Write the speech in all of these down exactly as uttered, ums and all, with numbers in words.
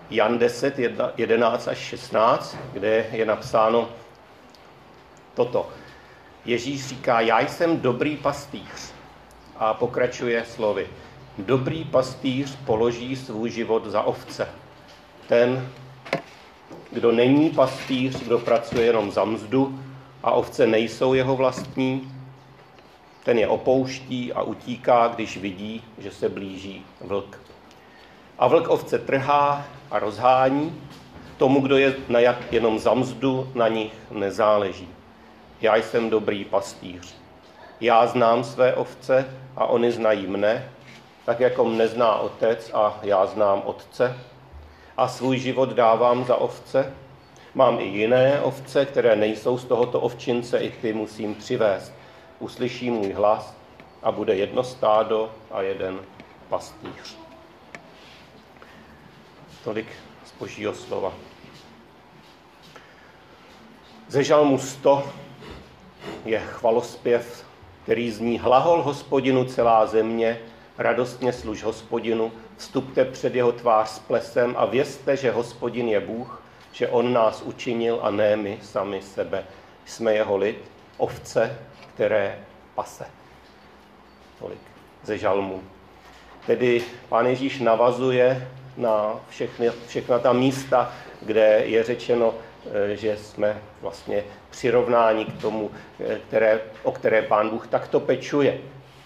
Jan deset, jedenáct až šestnáct, kde je napsáno toto. Ježíš říká, já jsem dobrý pastýř a pokračuje slovy. Dobrý pastýř položí svůj život za ovce. Ten, kdo není pastýř, kdo pracuje jenom za mzdu a ovce nejsou jeho vlastní, ten je opouští a utíká, když vidí, že se blíží vlk. A vlk ovce trhá a rozhání, tomu, kdo je najat jenom za mzdu, na nich nezáleží. Já jsem dobrý pastýř. Já znám své ovce a oni znají mne, tak jako mne zná otec a já znám otce. A svůj život dávám za ovce. Mám i jiné ovce, které nejsou z tohoto ovčince, i ty musím přivést. Uslyší můj hlas a bude jedno stádo a jeden pastýř. Tolik z Božího slova. Ze žalmu sto je chvalospěv, který zní hlahol Hospodinu celá země, radostně služ Hospodinu, vstupte před jeho tvář s plesem a vězte, že Hospodin je Bůh, že on nás učinil a ne my sami sebe. Jsme jeho lid, ovce, které pase. Tolik ze žalmu. Tedy Pán Ježíš navazuje na všechny, všechna ta místa, kde je řečeno, že jsme vlastně přirovnáni k tomu, které, o které Pán Bůh takto pečuje.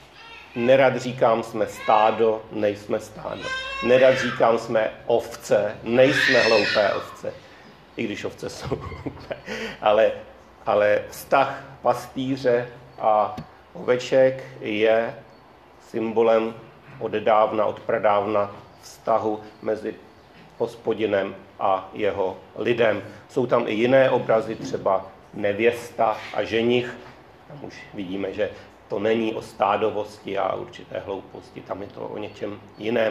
Nerad říkám, jsme stádo, nejsme stádo. Nerad říkám, jsme ovce, nejsme hloupé ovce. I když ovce jsou hloupé. Ale, ale vztah pastýře a oveček je symbolem od dávna, od pradávna vztahu mezi Hospodinem a jeho lidem. Jsou tam i jiné obrazy, třeba nevěsta a ženich. Tam už vidíme, že to není o stádovosti a určité hlouposti, tam je to o něčem jiném.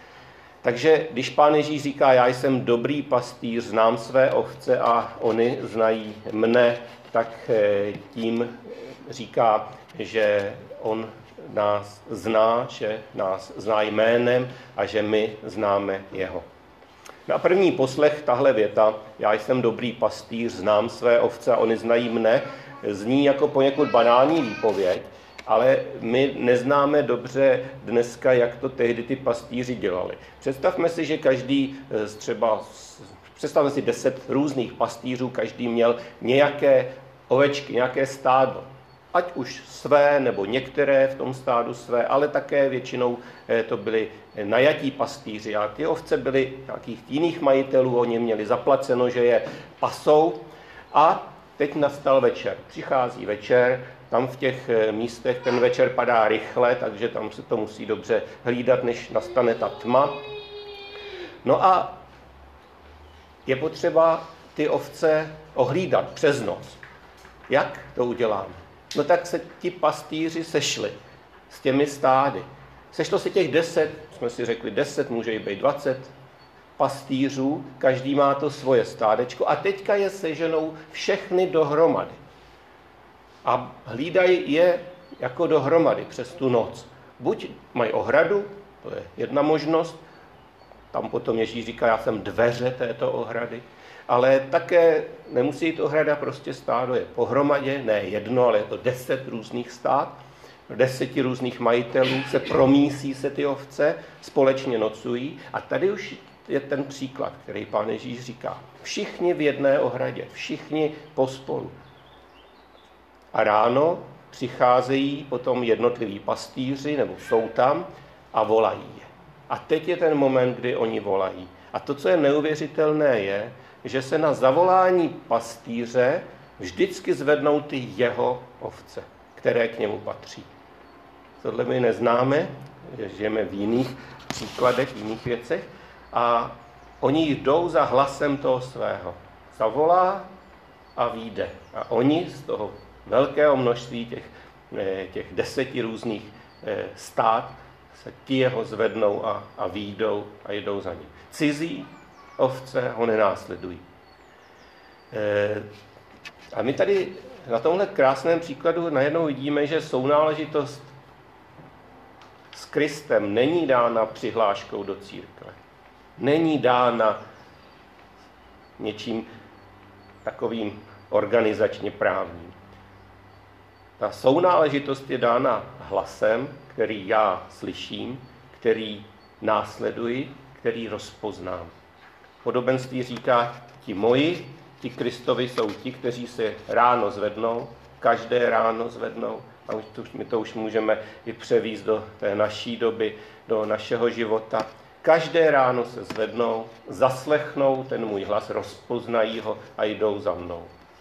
Takže když Pán Ježíš říká, já jsem dobrý pastýř, znám své ovce a oni znají mne, tak tím říká, že on nás zná, že nás zná jménem a že my známe jeho. Na první poslech tahle věta, já jsem dobrý pastýř, znám své ovce a oni znají mne, zní jako poněkud banální výpověď, ale my neznáme dobře dneska, jak to tehdy ty pastýři dělali. Představme si, že každý třeba, představme si deset různých pastýřů, každý měl nějaké ovečky, nějaké stádo. Ať už své, nebo některé v tom stádu své, ale také většinou to byli najatí pastýři. A ty ovce byly nějakých jiných majitelů, oni měli zaplaceno, že je pasou. A teď nastal večer. Přichází večer, tam v těch místech ten večer padá rychle, takže tam se to musí dobře hlídat, než nastane ta tma. No a je potřeba ty ovce ohlídat přes noc. Jak to uděláme? No tak se ti pastýři sešli s těmi stády. Sešlo se těch deset, jsme si řekli deset, může i být dvacet pastýřů, každý má to svoje stádečko a teďka je seženou všechny dohromady. A hlídají je jako dohromady přes tu noc. Buď mají ohradu, to je jedna možnost, tam potom Ježíš říká, já jsem dveře této ohrady, ale také nemusí jít ohrada, prostě stádo je pohromadě, ne jedno, ale je to deset různých stád, deseti různých majitelů, se promísí se ty ovce, společně nocují a tady už je ten příklad, který Pán Ježíš říká. Všichni v jedné ohradě, všichni pospolu. A ráno přicházejí potom jednotliví pastýři, nebo jsou tam a volají je. A teď je ten moment, kdy oni volají. A to, co je neuvěřitelné, je, že se na zavolání pastýře vždycky zvednou ty jeho ovce, které k němu patří. Tohle my neznáme, žijeme v jiných příkladech, v jiných věcech a oni jdou za hlasem toho svého. Zavolá a vyjde. A oni z toho velkého množství těch, těch deseti různých stád se ti jeho zvednou a, a výjdou a jdou za ním. Cizí ovce ho nenásledují. E, a my tady na tomhle krásném příkladu najednou vidíme, že sounáležitost s Kristem není dána přihláškou do církve. Není dána něčím takovým organizačně právním. Ta sounáležitost je dána hlasem, který já slyším, který následuji, který rozpoznám. Podobenství říká, ti moji, ti Kristovi jsou ti, kteří se ráno zvednou, každé ráno zvednou, a my to už můžeme i převízt do té naší doby, do našeho života. Každé ráno se zvednou, zaslechnou ten můj hlas, rozpoznají ho a jdou za mnou.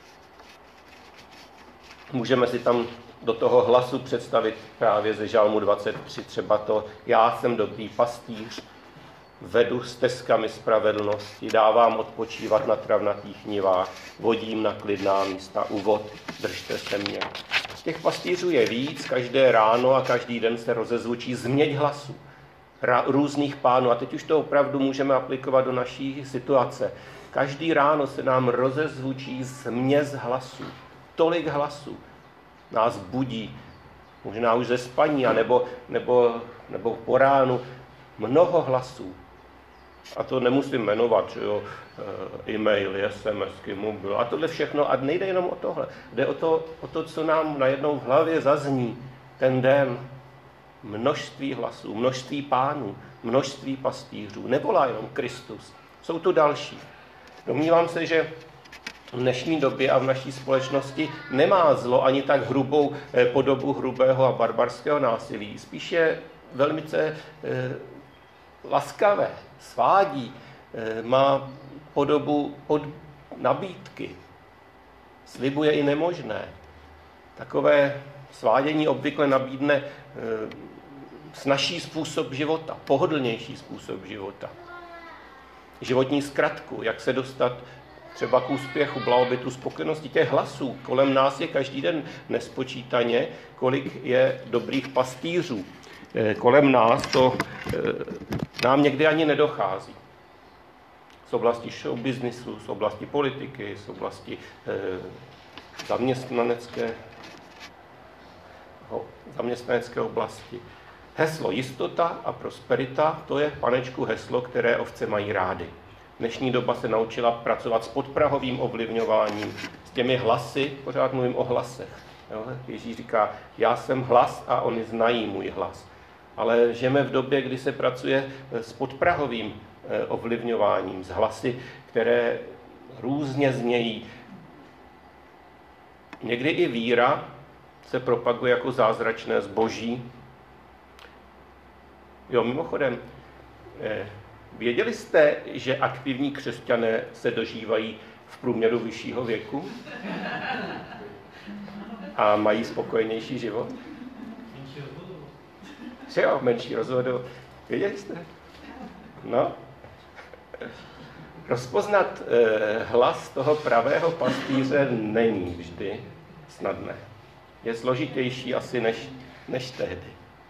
Můžeme si tam do toho hlasu představit právě ze Žalmu dvacet tři třeba to, já jsem dobrý pastýř, vedu stezkami spravedlnosti, dávám odpočívat na travnatých nivách, vodím na klidná místa, u vod, držte se mě. Těch pastýřů je víc, každé ráno a každý den se rozezvučí změť hlasu různých pánů. A teď už to opravdu můžeme aplikovat do naší situace. Každý ráno se nám rozezvučí změs hlasů. Tolik hlasů nás budí, možná už ze spaní, nebo, nebo, nebo po ránu. Mnoho hlasů. A to nemusím jmenovat, že jo, e-mail, SMSky, mobil a tohle všechno. A nejde jenom o tohle. Jde o to, o to, co nám najednou v hlavě zazní ten den. Množství hlasů, množství pánů, množství pastýřů. Nevolá jenom Kristus. Jsou tu další. Domnívám se, že v dnešní době a v naší společnosti nemá zlo ani tak hrubou podobu hrubého a barbarského násilí. Spíše velmi eh, laskavé, svádí, eh, má podobu pod nabídky. Slibuje i nemožné. Takové svádění obvykle nabídne e, snazší způsob života, pohodlnější způsob života. Životní zkratku, jak se dostat třeba k úspěchu, blahobytu, spokojenosti. Těch hlasů kolem nás je každý den nespočítaně, kolik je dobrých pastýřů. E, kolem nás to e, nám někdy ani nedochází. Z oblasti show businessu, z oblasti politiky, z oblasti e, zaměstnanecké zaměstnanecké oblasti. Heslo jistota a prosperita, to je, panečku, heslo, které ovce mají rády. Dnešní doba se naučila pracovat s podprahovým ovlivňováním, s těmi hlasy, pořád mluvím o hlasech. Jo? Ježíš říká, já jsem hlas a oni znají můj hlas. Ale žijeme v době, kdy se pracuje s podprahovým ovlivňováním, s hlasy, které různě znějí. Někdy i víra se propaguje jako zázračné zboží. Jo, mimochodem, věděli jste, že aktivní křesťané se dožívají v průměru vyššího věku? A mají spokojenější život? Menší rozvodovost. Že jo, menší rozvodovost. Věděli jste? No. Rozpoznat eh, hlas toho pravého pastýře není vždy snadné. Je složitější asi než, než tehdy.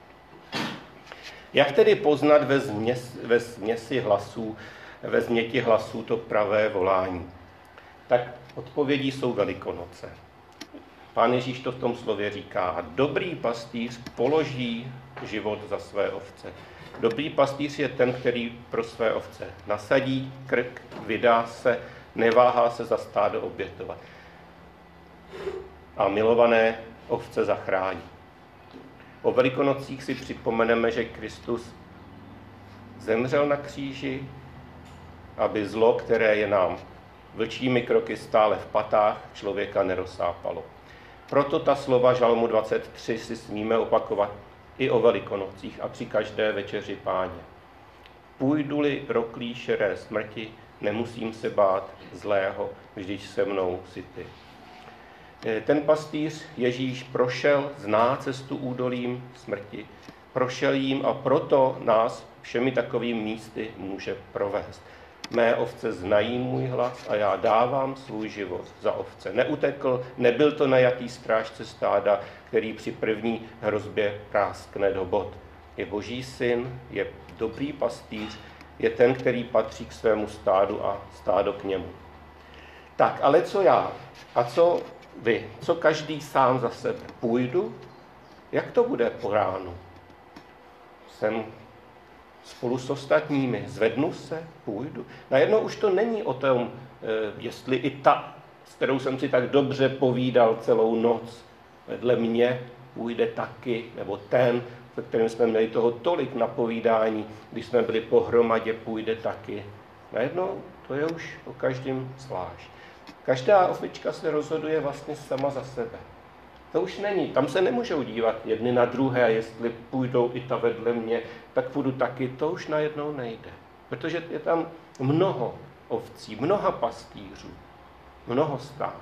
Jak tedy poznat ve, změs, ve směsi hlasů, ve změti hlasů to pravé volání? Tak odpovědí jsou Velikonoce. Pán Ježíš to v tom slově říká. Dobrý pastýř položí život za své ovce. Dobrý pastýř je ten, který pro své ovce nasadí krk, vydá se, neváhá se za stádo obětovat. A milované ovce zachrání. O Velikonocích si připomeneme, že Kristus zemřel na kříži, aby zlo, které je nám vlčími kroky stále v patách, člověka nerozsápalo. Proto ta slova Žalmu dvacet tři si smíme opakovat i o Velikonocích a při každé večeři Páně. Půjdu-li roklí šeré smrti, nemusím se bát zlého, vždyť se mnou si ty. Ten pastýř Ježíš prošel, zná cestu údolím smrti, prošel jím a proto nás všemi takovými místy může provést. Mé ovce znají můj hlas a já dávám svůj život za ovce. Neutekl, nebyl to najatý strážce stáda, který při první hrozbě práskne do bod. Je Boží syn, je dobrý pastýř, je ten, který patří k svému stádu a stádo k němu. Tak, ale co já? A co vy? Co každý sám za sebe? Půjdu? Jak to bude po ránu? Jsem spolu s ostatními, zvednu se, půjdu. Najednou už to není o tom, jestli i ta, s kterou jsem si tak dobře povídal celou noc, vedle mě půjde taky, nebo ten, se kterým jsme měli toho tolik na povídání, když jsme byli pohromadě, půjde taky. Najednou to je už o každém zvlášť. Každá opička se rozhoduje vlastně sama za sebe. To už není, tam se nemůžou dívat jedny na druhé, jestli půjdou i ta vedle mě, tak půjdu taky, to už najednou nejde. Protože je tam mnoho ovcí, mnoha pastýřů, mnoho stát.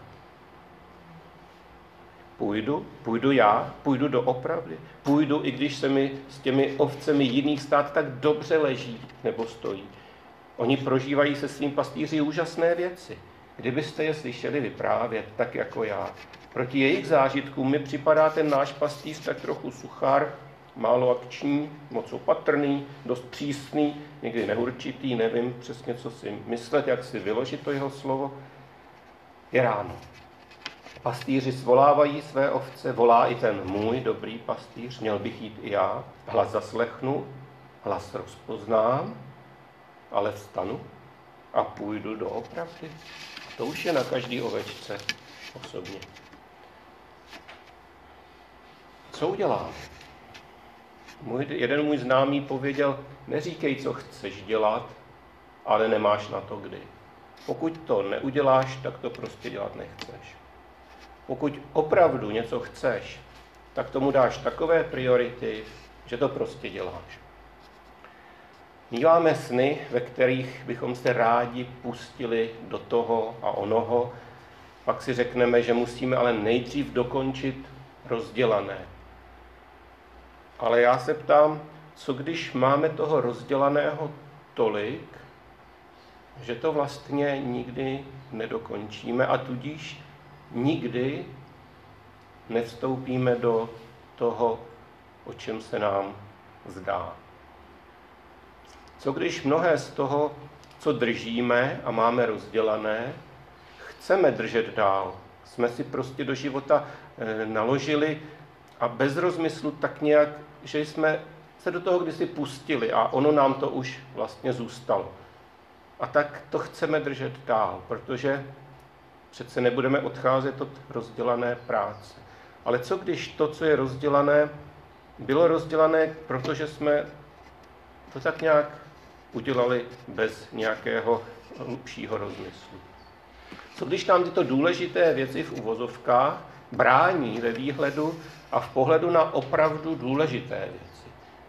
Půjdu, půjdu já, půjdu doopravdy, půjdu, i když se mi s těmi ovcemi jiných stát tak dobře leží nebo stojí. Oni prožívají se svým pastýři úžasné věci. Kdybyste je slyšeli vyprávět, tak jako já. Proti jejich zážitkům mi připadá ten náš pastýř tak trochu suchár, málo akční, moc opatrný, dost přísný, někdy neurčitý, nevím přesně, co si myslet, jak si vyložit to jeho slovo. Je ráno. Pastýři svolávají své ovce, volá i ten můj dobrý pastýř, měl bych jít i já, hlas zaslechnu, hlas rozpoznám, ale vstanu a půjdu doopravdy. To už je na každý ovečce osobně. Co udělám? Můj, jeden můj známý pověděl, neříkej, co chceš dělat, ale nemáš na to kdy. Pokud to neuděláš, tak to prostě dělat nechceš. Pokud opravdu něco chceš, tak tomu dáš takové priority, že to prostě děláš. Míváme sny, ve kterých bychom se rádi pustili do toho a onoho, pak si řekneme, že musíme ale nejdřív dokončit rozdělané. Ale já se ptám, co když máme toho rozdělaného tolik, že to vlastně nikdy nedokončíme a tudíž nikdy nevstoupíme do toho, o čem se nám zdá. Co když mnohé z toho, co držíme a máme rozdělané, chceme držet dál. Jsme si prostě do života e, naložili a bez rozmyslu tak nějak, že jsme se do toho kdysi pustili a ono nám to už vlastně zůstalo. A tak to chceme držet dál, protože přece nebudeme odcházet od rozdělané práce. Ale co když to, co je rozdělané, bylo rozdělané, protože jsme to tak nějak udělali bez nějakého hlubšího rozmyslu. Co když nám tyto důležité věci v uvozovkách brání ve výhledu a v pohledu na opravdu důležité věci?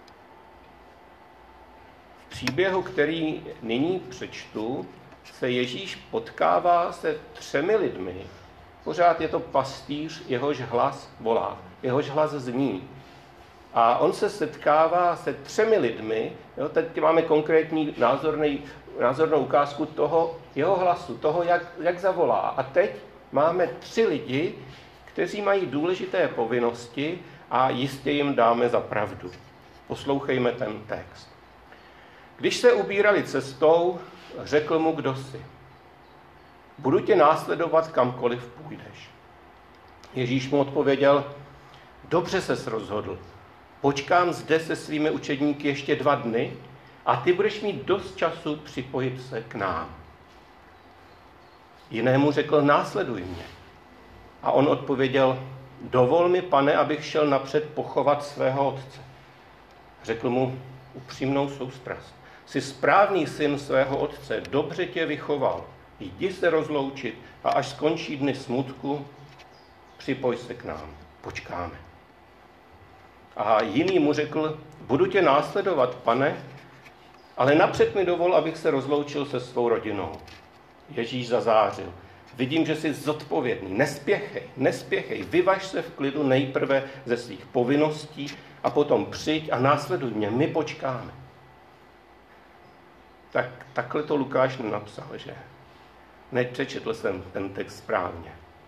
V příběhu, který nyní přečtu, se Ježíš potkává se třemi lidmi. Pořád je to pastýř, jehož hlas volá, jehož hlas zní. A on se setkává se třemi lidmi, jo, teď máme konkrétní názorný, názornou ukázku toho jeho hlasu, toho, jak, jak zavolá. A teď máme tři lidi, kteří mají důležité povinnosti a jistě jim dáme za pravdu. Poslouchejme ten text. Když se ubírali cestou, řekl mu kdosi: budu tě následovat kamkoliv půjdeš. Ježíš mu odpověděl: dobře ses rozhodl. Počkám zde se svými učedníky ještě dva dny a ty budeš mít dost času připojit se k nám. Jinému řekl: následuj mě. A on odpověděl: dovol mi, pane, abych šel napřed pochovat svého otce. Řekl mu upřímnou soustrast: jsi správný syn svého otce, dobře tě vychoval. Jdi se rozloučit a až skončí dny smutku, připoj se k nám. Počkáme. A jiný mu řekl: budu tě následovat, pane, ale napřed mi dovol, abych se rozloučil se svou rodinou. Ježíš zazářil: vidím, že jsi zodpovědný, nespěchej, nespěchej, vyvaž se v klidu nejprve ze svých povinností a potom přijď a následuj mě, my počkáme. Tak takhle to Lukáš nenapsal, že? Nepřečetl jsem ten text správně.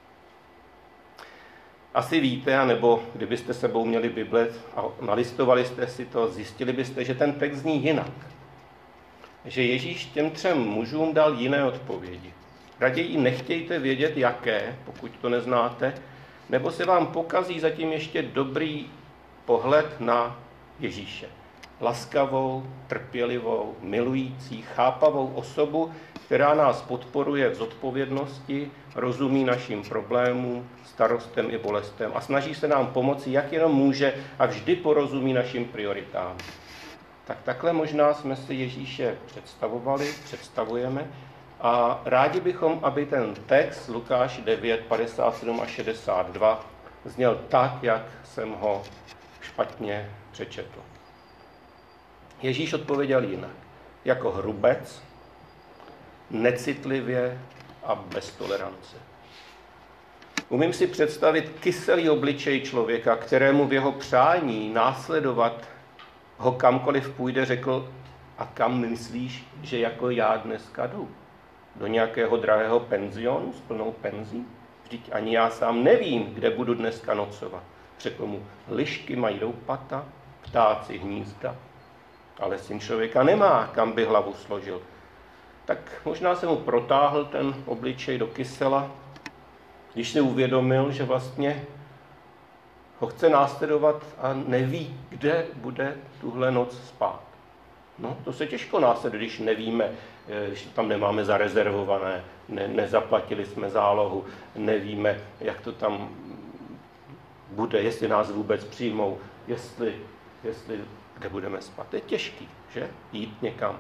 Asi víte, anebo kdybyste sebou měli Bible a nalistovali jste si to, zjistili byste, že ten text zní jinak. Že Ježíš těm třem mužům dal jiné odpovědi. Raději nechtějte vědět, jaké, pokud to neznáte, nebo se vám pokazí zatím ještě dobrý pohled na Ježíše. laskavou, trpělivou, milující, chápavou osobu, která nás podporuje v zodpovědnosti, rozumí našim problémům, starostem i bolestem a snaží se nám pomoci, jak jenom může a vždy porozumí našim prioritám. Tak takhle možná jsme si Ježíše představovali, představujeme a rádi bychom, aby ten text Lukáš devět, padesát sedm a šedesát dva zněl tak, jak jsem ho špatně přečetl. Ježíš odpověděl jinak, jako hrubec, necitlivě a bez tolerance. Umím si představit kyselý obličej člověka, kterému v jeho přání následovat ho kamkoliv půjde, řekl, a kam myslíš, že jako já dneska jdu? Do nějakého drahého penzionu s plnou penzí? Vždyť ani já sám nevím, kde budu dneska nocovat. Řekl mu, lišky mají doupata, ptáci hnízda, ale syn člověka nemá, kam by hlavu složil. Tak možná se mu protáhl ten obličej do kysela, když si uvědomil, že vlastně ho chce následovat a neví, kde bude tuhle noc spát. No, to se těžko následuje, když nevíme, když tam nemáme zarezervované, ne, nezaplatili jsme zálohu, nevíme, jak to tam bude, jestli nás vůbec přijmou, jestli, jestli kde budeme spát. To je těžký, že? Jít někam.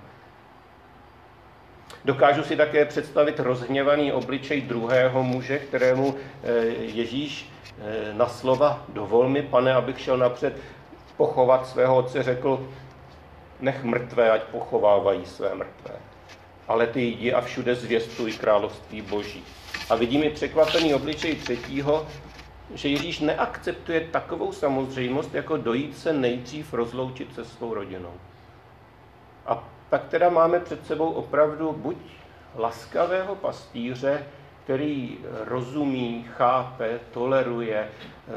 Dokážu si také představit rozhněvaný obličej druhého muže, kterému Ježíš na slova dovol mi, pane, abych šel napřed pochovat svého otce, řekl, nech mrtvé, ať pochovávají své mrtvé. Ale ty jdi a všude zvěstuj království Boží. A vidím i překvapený obličej třetího, že Ježíš neakceptuje takovou samozřejmost, jako dojít se nejdřív rozloučit se svou rodinou. A tak teda máme před sebou opravdu buď laskavého pastýře, který rozumí, chápe, toleruje,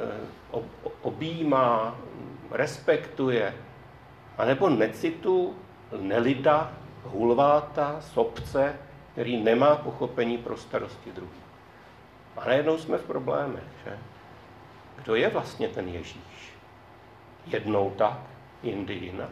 objímá, respektuje, anebo necitu, nelida, hulváta, sobce, který nemá pochopení pro starosti druhých. A najednou jsme v problémech, že? Kdo je vlastně ten Ježíš? Jednou tak, jindy jinak.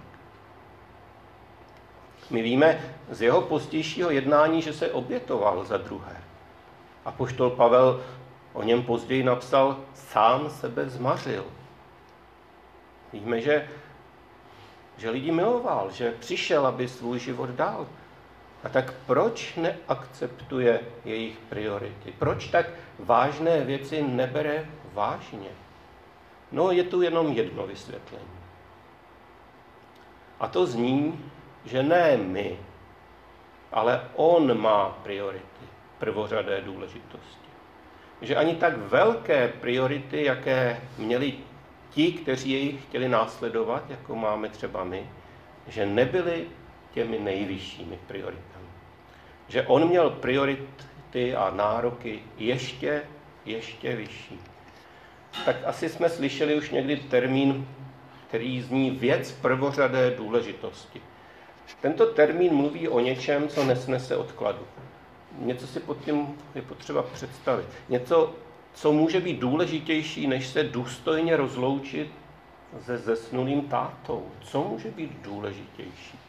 My víme z jeho pozdějšího jednání, že se obětoval za druhé. Apoštol Pavel o něm později napsal, sám sebe zmařil. Víme, že, že lidi miloval, že přišel, aby svůj život dal. A tak proč neakceptuje jejich priority? Proč tak vážné věci nebere vážně? No, je tu jenom jedno vysvětlení. A to zní, že ne my, ale on má priority, prvořadé důležitosti. Že ani tak velké priority, jaké měli ti, kteří jej chtěli následovat, jako máme třeba my, že nebyly těmi nejvyššími prioritami. Že on měl priority a nároky ještě, ještě vyšší. Tak asi jsme slyšeli už někdy termín, který zní věc prvořadé důležitosti. Tento termín mluví o něčem, co nesnese odkladu. Něco si pod tím je potřeba představit. Něco, co může být důležitější, než se důstojně rozloučit se zesnulým tátou. Co může být důležitější?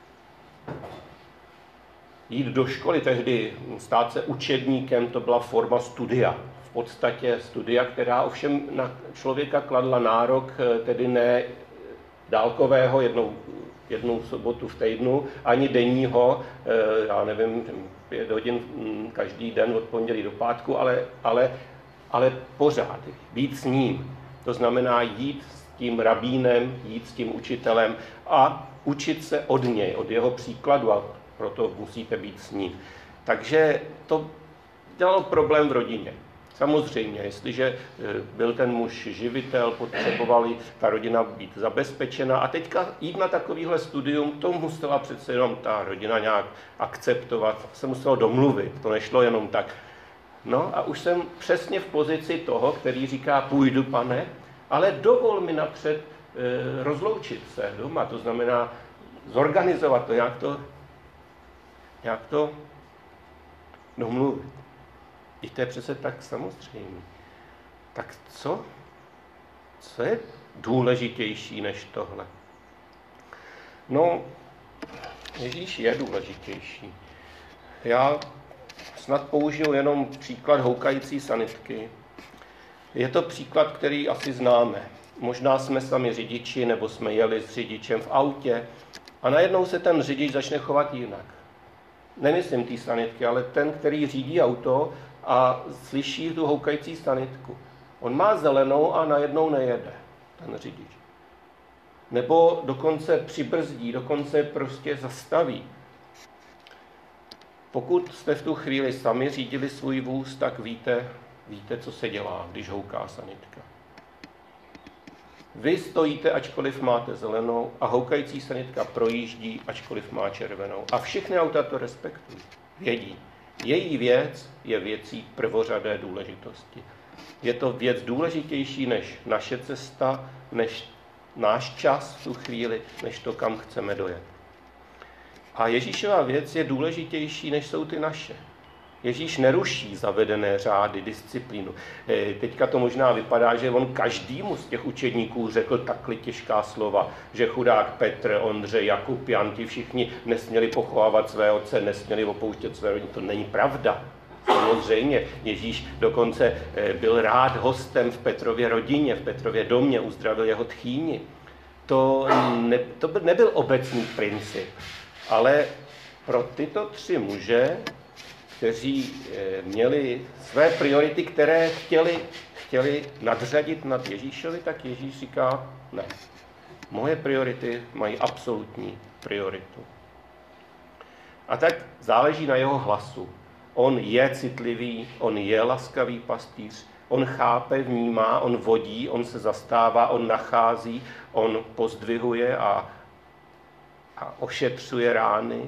Jít do školy, tehdy stát se učedníkem, to byla forma studia. V podstatě studia, která ovšem na člověka kladla nárok, tedy ne dálkového, jednou, jednou sobotu v týdnu, ani denního, já nevím, pět hodin každý den od pondělí do pátku, ale, ale, ale pořád být s ním. To znamená jít s tím rabínem, jít s tím učitelem a učit se od něj, od jeho příkladu a proto musíte být s ním. Takže to dělalo problém v rodině. Samozřejmě, jestliže byl ten muž živitel, potřebovali ta rodina být zabezpečena a teďka jít na takovýhle studium, to musela přece jenom ta rodina nějak akceptovat, se muselo domluvit, to nešlo jenom tak. No a už jsem přesně v pozici toho, který říká, půjdu, pane, ale dovol mi napřed e, rozloučit se doma, to znamená zorganizovat to, jak to, jak to domluvit. I to je přece tak samozřejmě. Tak co? Co je důležitější než tohle? No, Ježíš je důležitější. Já snad použiju jenom příklad houkající sanitky. Je to příklad, který asi známe. Možná jsme sami řidiči, nebo jsme jeli s řidičem v autě a najednou se ten řidič začne chovat jinak. Nemyslím té sanitky, ale ten, který řídí auto a slyší tu houkající sanitku. On má zelenou a najednou nejede, ten řidič. Nebo dokonce přibrzdí, dokonce prostě zastaví. Pokud jste v tu chvíli sami řídili svůj vůz, tak víte, víte, co se dělá, když houká sanitka. Vy stojíte, ačkoliv máte zelenou, a houkající sanitka projíždí, ačkoliv má červenou. A všechny auta to respektují, vědí. Její věc je věcí prvořadé důležitosti. Je to věc důležitější než naše cesta, než náš čas v tu chvíli, než to, kam chceme dojet. A Ježíšova věc je důležitější, než jsou ty naše. Ježíš neruší zavedené řády, disciplínu. Teďka to možná vypadá, že on každému z těch učedníků řekl takhle těžká slova, že chudák Petr, Ondřej, Jakub, Jan, ti všichni nesměli pochovávat své otce, nesměli opouštět své rodiny. To není pravda. Samozřejmě Ježíš dokonce byl rád hostem v Petrově rodině, v Petrově domě, uzdravil jeho tchýni. To, ne, to nebyl obecný princip, ale pro tyto tři muže, kteří měli své priority, které chtěli, chtěli nadřadit nad Ježíšovi, tak Ježíš říká, ne, moje priority mají absolutní prioritu. A tak záleží na jeho hlasu. On je citlivý, on je laskavý pastýř, on chápe, vnímá, on vodí, on se zastává, on nachází, on pozdvihuje a, a ošetřuje rány.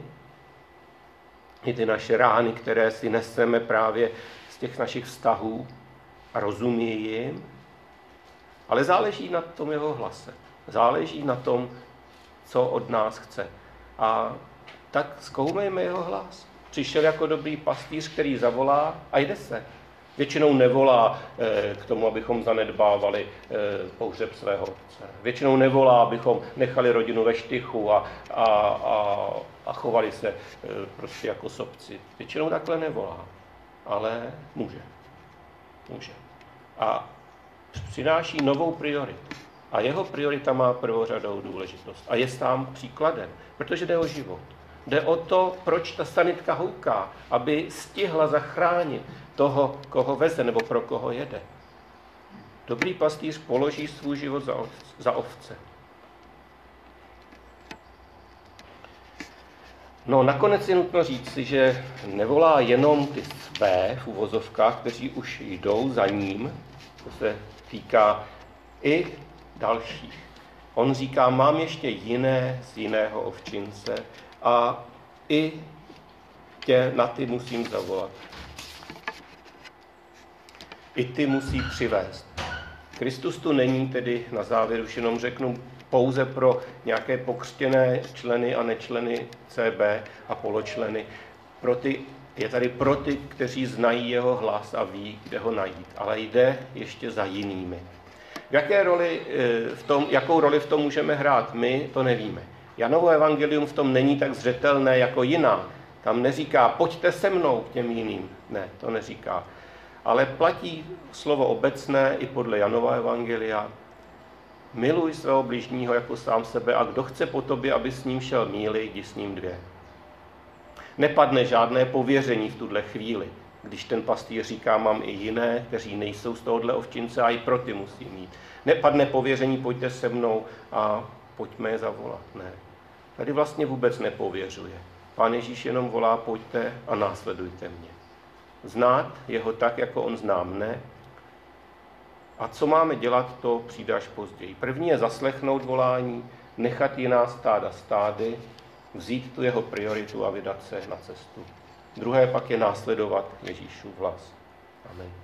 I ty naše rány, které si neseme právě z těch našich vztahů a rozumí jim. Ale záleží na tom jeho hlase. Záleží na tom, co od nás chce. A tak zkoumejme jeho hlas. Přišel jako dobrý pastýř, který zavolá a jde se. Většinou nevolá e, k tomu, abychom zanedbávali e, pohřeb svého otce. Většinou nevolá, abychom nechali rodinu ve štychu a, a, a, a chovali se e, prostě jako sobci. Většinou takhle nevolá, ale může. Může. A přináší novou prioritu. A jeho priorita má prvořadou důležitost. A je sám příkladem, protože jde o život. Jde o to, proč ta sanitka houká, aby stihla zachránit toho, koho veze nebo pro koho jede. Dobrý pastýř položí svůj život za, ovce, za ovce. No, nakonec je nutno říci, že nevolá jenom ty své v uvozovkách, kteří už jdou za ním, to se týká i dalších. On říká, mám ještě jiné z jiného ovčince a i tě na ty musím zavolat. I ty musí přivést. Kristus tu není, tedy na závěr už jenom řeknu, pouze pro nějaké pokřtěné členy a nečleny C B a poločleny. Pro ty, je tady pro ty, kteří znají jeho hlas a ví, kde ho najít. Ale jde ještě za jinými. V jaké roli v tom, jakou roli v tom můžeme hrát my, to nevíme. Janovo evangelium v tom není tak zřetelné jako jiná. Tam neříká, pojďte se mnou k těm jiným. Ne, to neříká. Ale platí slovo obecné i podle Janova evangelia. Miluj svého bližního jako sám sebe a kdo chce po tobě, aby s ním šel míli, jdi s ním dvě. Nepadne žádné pověření v tuhle chvíli, když ten pastýř říká, mám i jiné, kteří nejsou z tohohle ovčince a i pro ty musí mít. Nepadne pověření, pojďte se mnou a pojďme je zavolat. Ne. Tady vlastně vůbec nepověřuje. Pán Ježíš jenom volá, pojďte a následujte mě. Znát jeho tak, jako on zná mne. A co máme dělat, to přijde až později. První je zaslechnout volání, nechat jiná stáda stády, vzít tu jeho prioritu a vydat se na cestu. Druhé pak je následovat Ježíšův hlas. Amen.